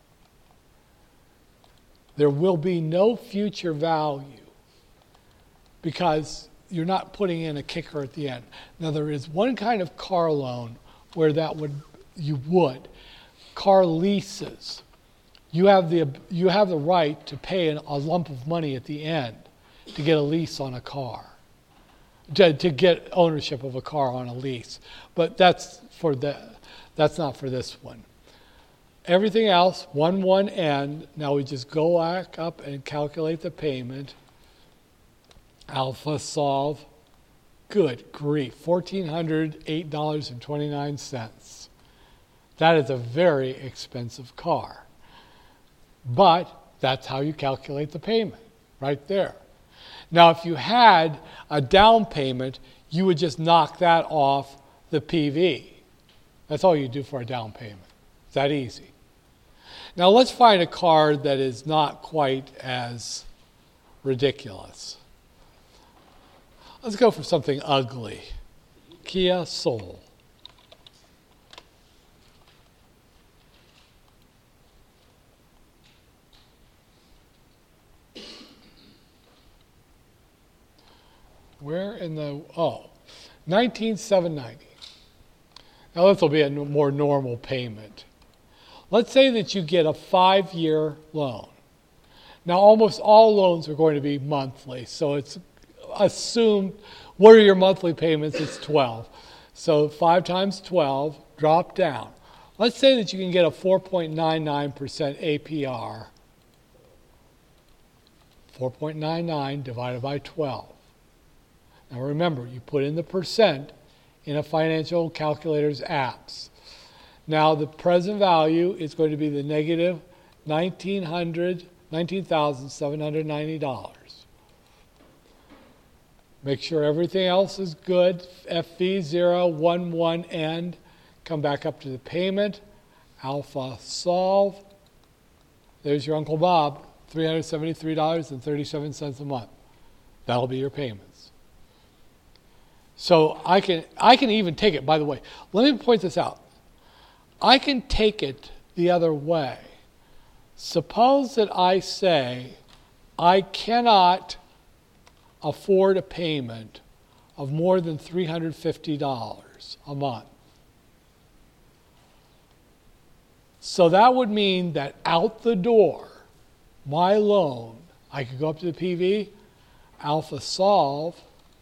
There will be no future value because you're not putting in a kicker at the end. Now there is one kind of car loan where that would you would. Car leases. You have the you have the right to pay an, a lump of money at the end to get a lease on a car. To, to get ownership of a car on a lease. But that's for the that's not for this one. Everything else, one one end. Now we just go back up and calculate the payment. Alpha solve. Good grief, one thousand four hundred eight dollars and twenty-nine cents. That is a very expensive car. But that's how you calculate the payment, right there. Now, if you had a down payment, you would just knock that off the P V. That's all you do for a down payment. It's that easy. Now, let's find a car that is not quite as ridiculous. Let's go for something ugly. Kia Soul. Where in the, oh, nineteen thousand seven hundred ninety. Now this will be a more normal payment. Let's say that you get a five-year loan. Now almost all loans are going to be monthly, so it's assumed, what are your monthly payments? It's twelve. So five times twelve, drop down. Let's say that you can get a four point nine nine percent A P R. four point nine nine divided by twelve. Now remember, you put in the percent in a financial calculator's apps. Now the present value is going to be the negative nineteen thousand seven hundred ninety dollars. Make sure everything else is good. F V zero one one end. Come back up to the payment. Alpha solve. There's your Uncle Bob, three hundred seventy-three dollars and thirty-seven cents a month. That'll be your payments. So I can I can even take it, by the way, let me point this out. I can take it the other way. Suppose that I say I cannot afford a payment of more than three hundred fifty dollars a month. So that would mean that out the door, my loan, I could go up to the P V, alpha solve,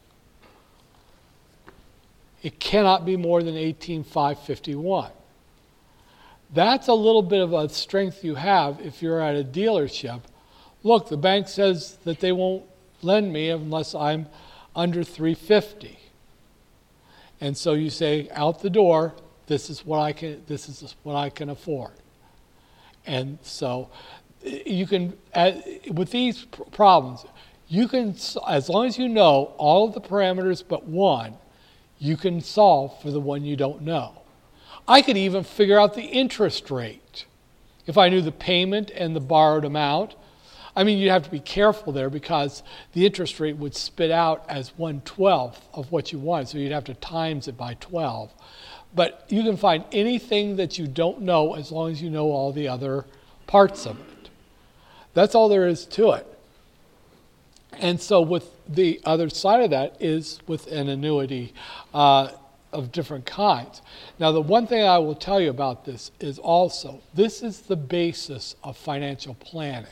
it cannot be more than eighteen thousand five hundred fifty-one. That's a little bit of a strength you have if you're at a dealership. Look, the bank says that they won't lend me unless I'm under three hundred fifty. And so you say, out the door, this is what I can this is what I can afford. And so you can, with these problems, you can, as long as you know all of the parameters but one, you can solve for the one you don't know. I could even figure out the interest rate if I knew the payment and the borrowed amount. I mean, you'd have to be careful there because the interest rate would spit out as one twelfth of what you wanted, so you'd have to times it by twelve. But you can find anything that you don't know as long as you know all the other parts of it. That's all there is to it. And so with the other side of that is with an annuity uh, of different kinds. Now, the one thing I will tell you about this is also, this is the basis of financial planning.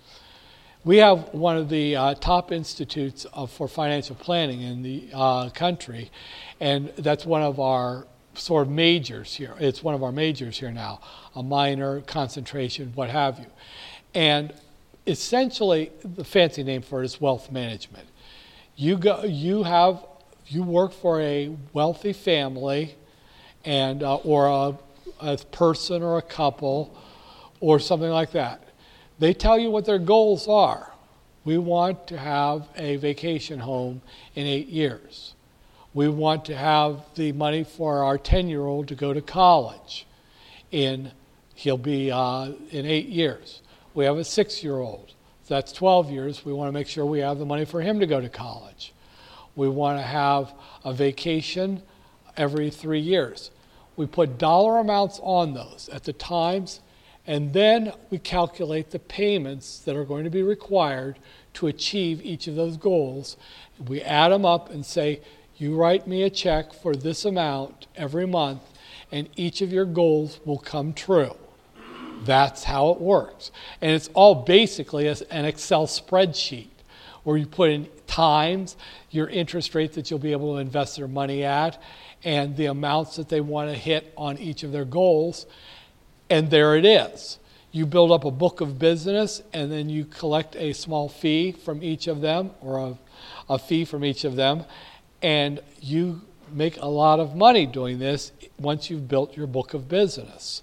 We have one of the uh, top institutes of, for financial planning in the uh, country, and that's one of our sort of majors here. It's one of our majors here now, a minor, concentration, what have you. And essentially, the fancy name for it is wealth management. You go, you have, you work for a wealthy family, and uh, or a, a person or a couple, or something like that. They tell you what their goals are. We want to have a vacation home in eight years. We want to have the money for our ten-year-old to go to college. In he'll be uh, in eight years. We have a six-year-old. That's twelve years. We want to make sure we have the money for him to go to college. We want to have a vacation every three years. We put dollar amounts on those at the times, and then we calculate the payments that are going to be required to achieve each of those goals. We add them up and say, you write me a check for this amount every month, and each of your goals will come true. That's how it works. And it's all basically an Excel spreadsheet where you put in times, your interest rate that you'll be able to invest their money at, and the amounts that they want to hit on each of their goals. And there it is. You build up a book of business, and then you collect a small fee from each of them, or a, a fee from each of them, and you make a lot of money doing this once you've built your book of business.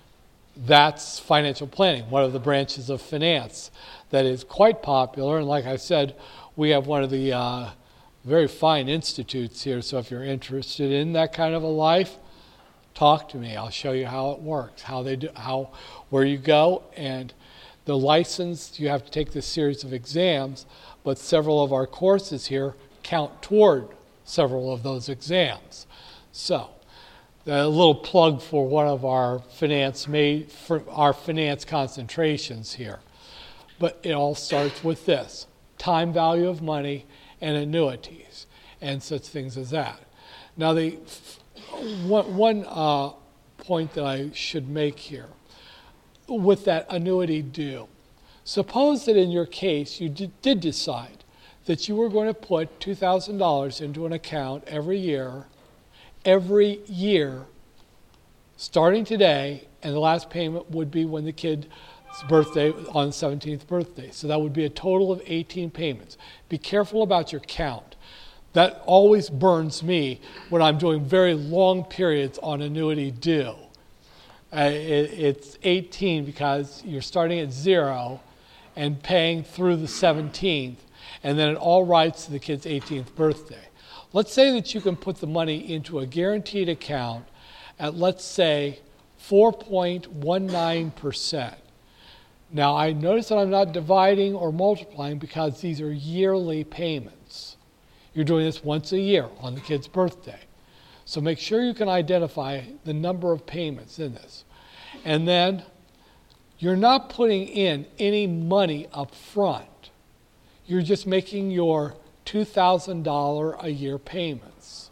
That's financial planning, one of the branches of finance that is quite popular. And like I said, we have one of the uh, very fine institutes here. So if you're interested in that kind of a life, talk to me. I'll show you how it works, how they do, how, where you go, and the license. You have to take this series of exams, but several of our courses here count toward several of those exams. So, a little plug for one of our finance made for our finance concentrations here. But it all starts with this: time value of money and annuities and such things as that. Now, the one, one uh, point that I should make here with that annuity due. Suppose that in your case you did, did decide that you were going to put two thousand dollars into an account every year, every year, starting today, and the last payment would be when the kid's birthday, on the seventeenth birthday. So that would be a total of eighteen payments. Be careful about your count. That always burns me when I'm doing very long periods on annuity due. Uh, it, it's eighteen because you're starting at zero and paying through the seventeenth, and then it all rides to the kid's eighteenth birthday. Let's say that you can put the money into a guaranteed account at, let's say, four point one nine percent. Now, I notice that I'm not dividing or multiplying because these are yearly payments. You're doing this once a year on the kid's birthday. So make sure you can identify the number of payments in this. And then you're not putting in any money up front. You're just making your two thousand dollars a year payments.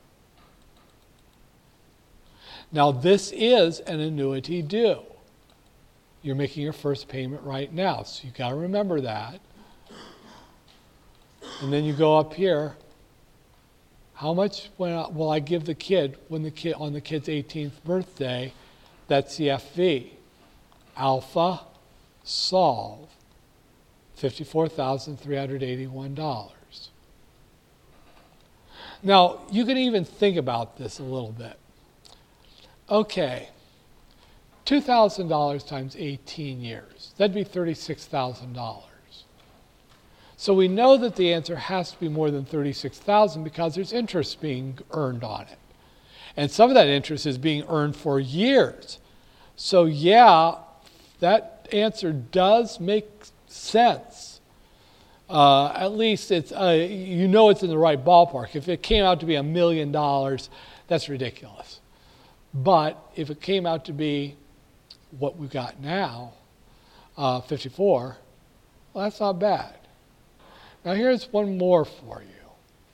Now, this is an annuity due. You're making your first payment right now, so you've got to remember that. And then you go up here. How much will I give the kid when the kid on the kid's eighteenth birthday? That's the F V. Alpha, solve, fifty-four thousand three hundred eighty-one dollars. Now, you can even think about this a little bit. Okay, two thousand dollars times eighteen years. That'd be thirty-six thousand dollars. So we know that the answer has to be more than thirty-six thousand dollars because there's interest being earned on it. And some of that interest is being earned for years. So yeah, that answer does make sense. Uh, at least it's uh, you know it's in the right ballpark. If it came out to be a million dollars, that's ridiculous. But if it came out to be what we got now, uh, fifty-four, well, that's not bad. Now here's one more for you.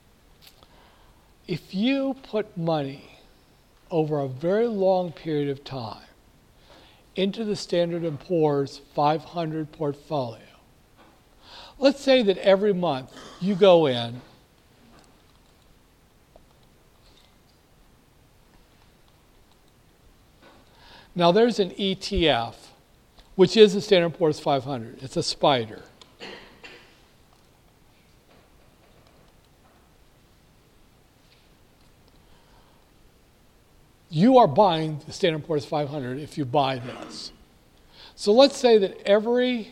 If you put money over a very long period of time into the Standard and Poor's five hundred portfolio, let's say that every month you go in Now there's an E T F, which is the Standard and Poor's five hundred. It's a spider. You are buying the Standard and Poor's five hundred if you buy this. So let's say that every,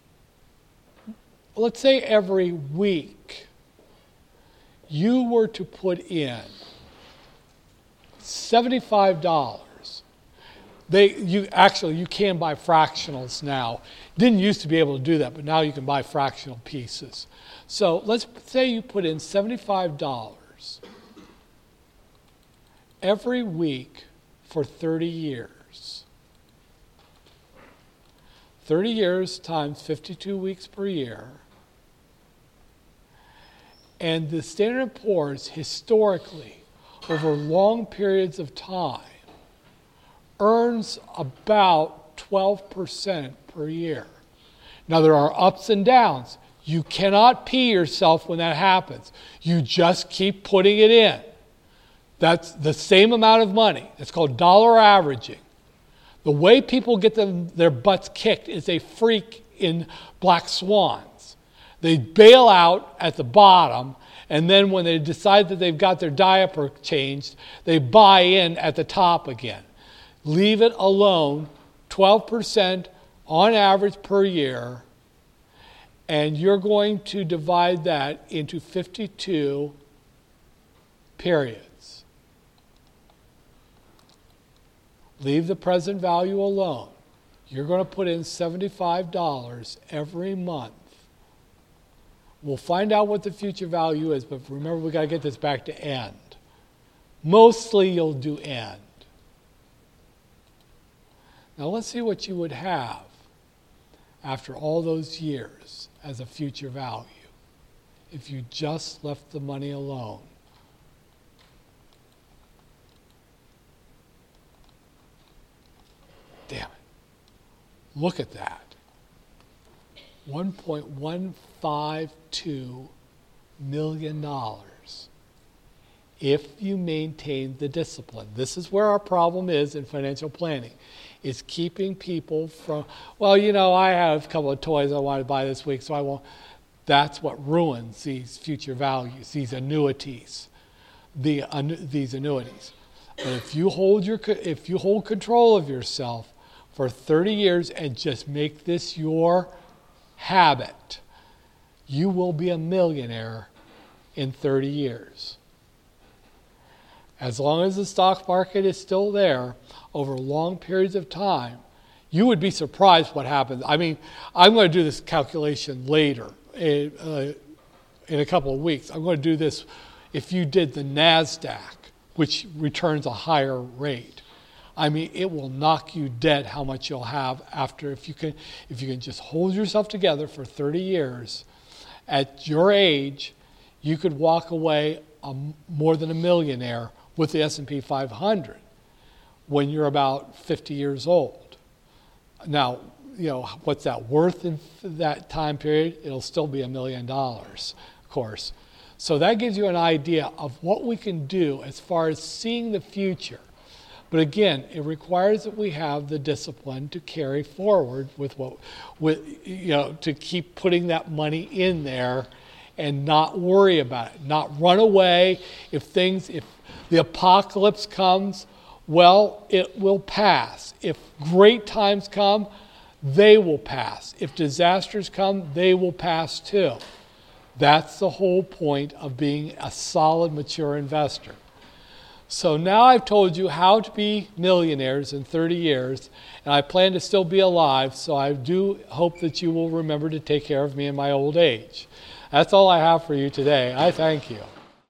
let's say every week, you were to put in seventy-five dollars. They, you actually, you can buy fractionals now. Didn't used to be able to do that, but now you can buy fractional pieces. So let's say you put in seventy-five dollars every week for thirty years. thirty years times fifty-two weeks per year. And the Standard and Poor's historically, over long periods of time, earns about twelve percent per year. Now there are ups and downs. You cannot pee yourself when that happens. You just keep putting it in. That's the same amount of money. It's called dollar averaging. The way people get them, their butts kicked is they freak in black swans. They bail out at the bottom, and then when they decide that they've got their diaper changed, they buy in at the top again. Leave it alone, twelve percent on average per year, and you're going to divide that into fifty-two periods. Leave the present value alone. You're going to put in seventy-five dollars every month. We'll find out what the future value is, but remember, we've got to get this back to end. Mostly you'll do end. Now let's see what you would have after all those years as a future value if you just left the money alone. Damn it. Look at that. one point one five two million dollars if you maintain the discipline. This is where our problem is in financial planning. Is keeping people from, well, you know, I have a couple of toys I want to buy this week, so I won't. That's what ruins these future values, these annuities, the uh, these annuities. But if you hold your, if you hold control of yourself for thirty years and just make this your habit, you will be a millionaire in thirty years. As long as the stock market is still there over long periods of time, you would be surprised what happens. I mean, I'm going to do this calculation later in, uh, in a couple of weeks. I'm going to do this if you did the NASDAQ, which returns a higher rate. I mean, it will knock you dead how much you'll have after if you can if you can just hold yourself together for thirty years. At your age, you could walk away a, more than a millionaire with the S and P five hundred when you're about fifty years old. Now, you know, what's that worth in that time period? It'll still be a million dollars, of course. So that gives you an idea of what we can do as far as seeing the future. But again, it requires that we have the discipline to carry forward with what, with you know, to keep putting that money in there and not worry about it, not run away. If things, if the apocalypse comes, well, it will pass. If great times come, they will pass. If disasters come, they will pass too. That's the whole point of being a solid, mature investor. So now I've told you how to be millionaires in thirty years, and I plan to still be alive, so I do hope that you will remember to take care of me in my old age. That's all I have for you today. I thank you.